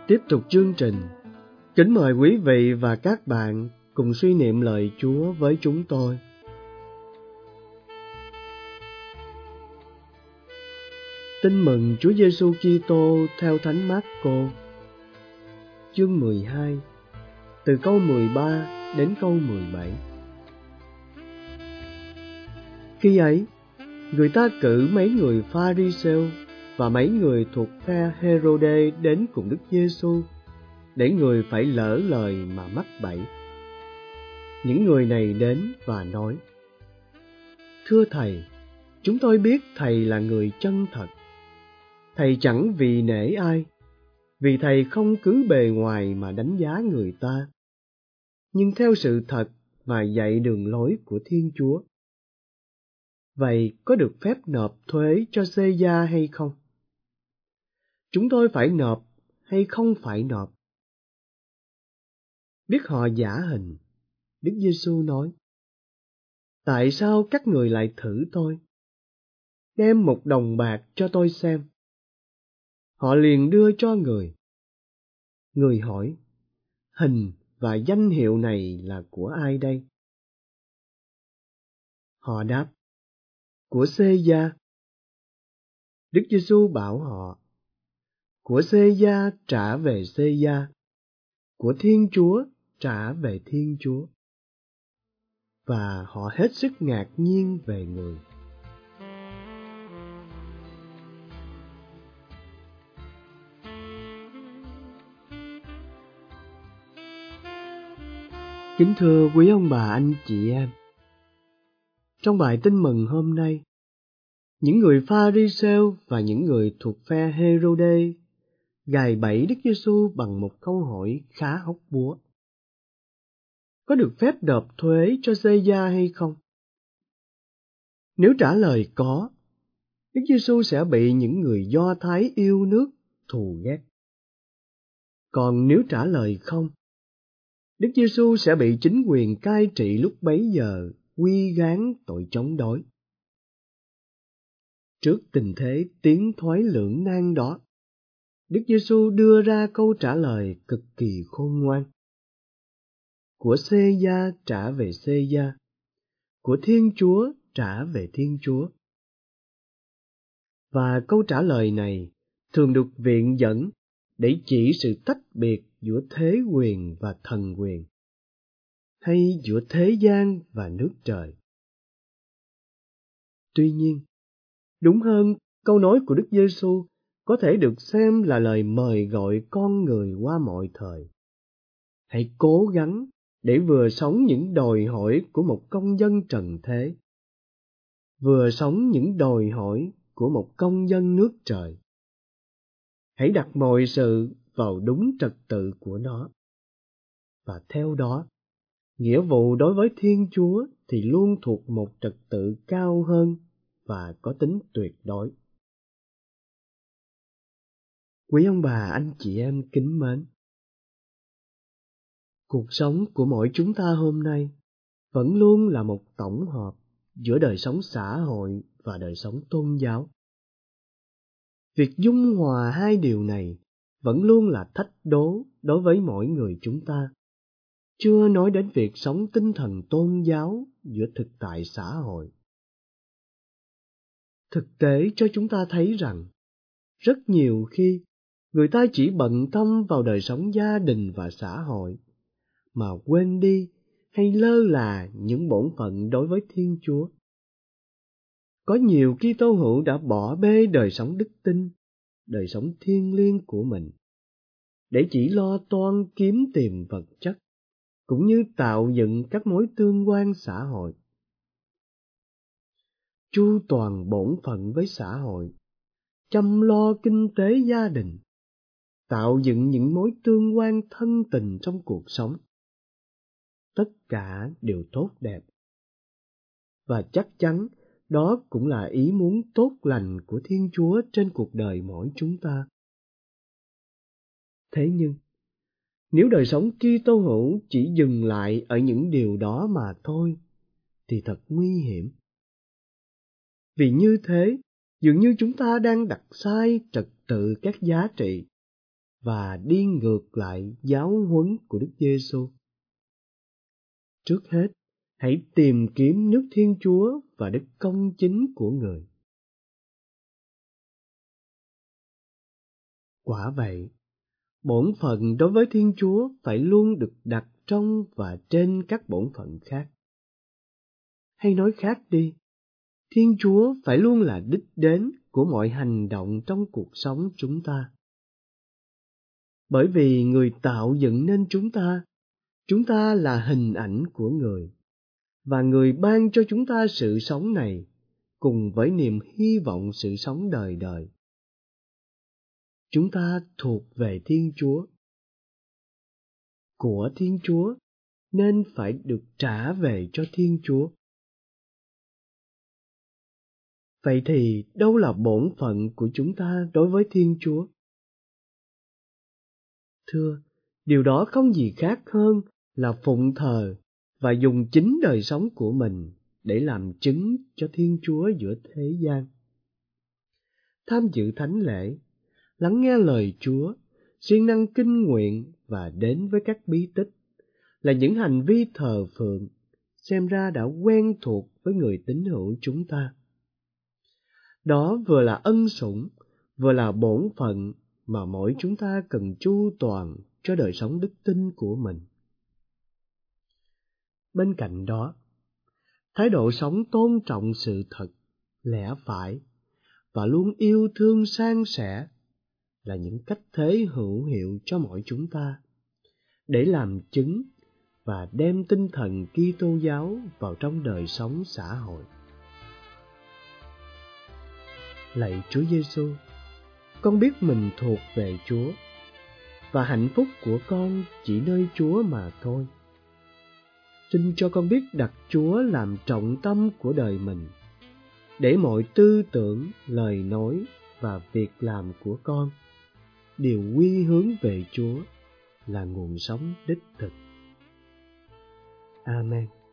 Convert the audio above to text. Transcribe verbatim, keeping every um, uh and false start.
Tiếp tục chương trình, kính mời quý vị và các bạn cùng suy niệm lời Chúa với chúng tôi. Tin mừng Chúa Giêsu Kitô theo Thánh Mác-cô, chương mười hai, từ câu mười ba đến câu mười bảy. Khi ấy, người ta cử mấy người Pha-ri-sêu và mấy người thuộc phe Hê-rô-đê đến cùng Đức Giêsu, để người phải lỡ lời mà mắc bẫy. Những người này đến và nói: Thưa Thầy, chúng tôi biết Thầy là người chân thật. Thầy chẳng vì nể ai, vì Thầy không cứ bề ngoài mà đánh giá người ta, nhưng theo sự thật mà dạy đường lối của Thiên Chúa. Vậy có được phép nộp thuế cho Xê-gia hay không? Chúng tôi phải nộp hay không phải nộp? Biết họ giả hình, Đức Giêsu nói: Tại sao các người lại thử tôi? Đem một đồng bạc cho tôi xem. Họ liền đưa cho người. Người hỏi: Hình và danh hiệu này là của ai đây? Họ đáp: Của Xê-gia. Đức Giêsu bảo họ: Của Xê-gia trả về Xê-gia, của Thiên Chúa trả về Thiên Chúa. Và họ hết sức ngạc nhiên về người. Kính thưa quý ông bà anh chị em, trong bài tin mừng hôm nay, những người Pha-ri-sêu và những người thuộc phe Hê-rô-đê gài bẫy Đức Giêsu bằng một câu hỏi khá hóc búa: Có được phép nộp thuế cho Xê-gia hay không? Nếu trả lời có, Đức Giêsu sẽ bị những người Do Thái yêu nước thù ghét. Còn nếu trả lời không, Đức Giêsu sẽ bị chính quyền cai trị lúc bấy giờ quy gán tội chống đối. Trước tình thế tiến thoái lưỡng nan đó, Đức Giêsu đưa ra câu trả lời cực kỳ khôn ngoan: Của Xê-gia trả về Xê-gia, của Thiên Chúa trả về Thiên Chúa. Và câu trả lời này thường được viện dẫn để chỉ sự tách biệt giữa thế quyền và thần quyền, hay giữa thế gian và nước trời. Tuy nhiên, đúng hơn, câu nói của Đức Giêsu có thể được xem là lời mời gọi con người qua mọi thời: Hãy cố gắng để vừa sống những đòi hỏi của một công dân trần thế, vừa sống những đòi hỏi của một công dân nước trời. Hãy đặt mọi sự vào đúng trật tự của nó. Và theo đó, nghĩa vụ đối với Thiên Chúa thì luôn thuộc một trật tự cao hơn và có tính tuyệt đối. Quý ông bà anh chị em kính mến, cuộc sống của mỗi chúng ta hôm nay vẫn luôn là một tổng hợp giữa đời sống xã hội và đời sống tôn giáo. Việc dung hòa hai điều này vẫn luôn là thách đố đối với mỗi người chúng ta, chưa nói đến việc sống tinh thần tôn giáo giữa thực tại xã hội. Thực tế cho chúng ta thấy rằng, rất nhiều khi người ta chỉ bận tâm vào đời sống gia đình và xã hội, mà quên đi hay lơ là những bổn phận đối với Thiên Chúa. Có nhiều Kitô hữu đã bỏ bê đời sống đức tin, đời sống thiêng liêng của mình, để chỉ lo toan kiếm tìm vật chất, cũng như tạo dựng các mối tương quan xã hội. Chu toàn bổn phận với xã hội, chăm lo kinh tế gia đình, tạo dựng những mối tương quan thân tình trong cuộc sống. Tất cả đều tốt đẹp. Và chắc chắn đó cũng là ý muốn tốt lành của Thiên Chúa trên cuộc đời mỗi chúng ta. Thế nhưng, nếu đời sống Kitô hữu chỉ dừng lại ở những điều đó mà thôi, thì thật nguy hiểm. Vì như thế, dường như chúng ta đang đặt sai trật tự các giá trị, và đi ngược lại giáo huấn của Đức Giêsu. Trước hết, hãy tìm kiếm nước Thiên Chúa và đức công chính của Người. Quả vậy, bổn phận đối với Thiên Chúa phải luôn được đặt trong và trên các bổn phận khác. Hay nói khác đi, Thiên Chúa phải luôn là đích đến của mọi hành động trong cuộc sống chúng ta. Bởi vì Người tạo dựng nên chúng ta, chúng ta là hình ảnh của Người, và Người ban cho chúng ta sự sống này cùng với niềm hy vọng sự sống đời đời. Chúng ta thuộc về Thiên Chúa, của Thiên Chúa, nên phải được trả về cho Thiên Chúa. Vậy thì đâu là bổn phận của chúng ta đối với Thiên Chúa? Thưa, điều đó không gì khác hơn là phụng thờ và dùng chính đời sống của mình để làm chứng cho Thiên Chúa giữa thế gian. Tham dự thánh lễ, lắng nghe lời Chúa, siêng năng kinh nguyện và đến với các bí tích là những hành vi thờ phượng xem ra đã quen thuộc với người tín hữu chúng ta. Đó vừa là ân sủng, vừa là bổn phận mà mỗi chúng ta cần chu toàn cho đời sống đức tin của mình. Bên cạnh đó, thái độ sống tôn trọng sự thật, lẽ phải và luôn yêu thương san sẻ là những cách thế hữu hiệu cho mọi chúng ta để làm chứng và đem tinh thần Kitô giáo vào trong đời sống xã hội. Lạy Chúa Giêsu, con biết mình thuộc về Chúa và hạnh phúc của con chỉ nơi Chúa mà thôi. Xin cho con biết đặt Chúa làm trọng tâm của đời mình, để mọi tư tưởng, lời nói và việc làm của con đều quy hướng về Chúa là nguồn sống đích thực. Amen.